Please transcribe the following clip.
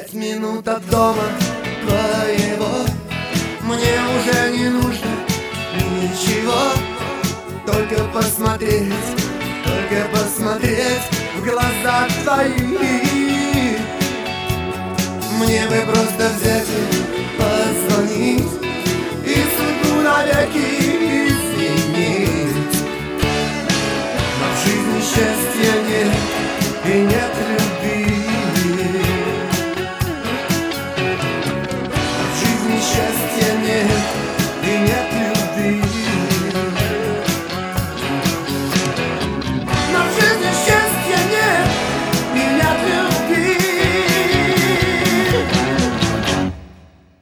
5 минут от дома твоего. Мне уже не нужно ничего, только посмотреть в глаза твои. Мне бы просто взять и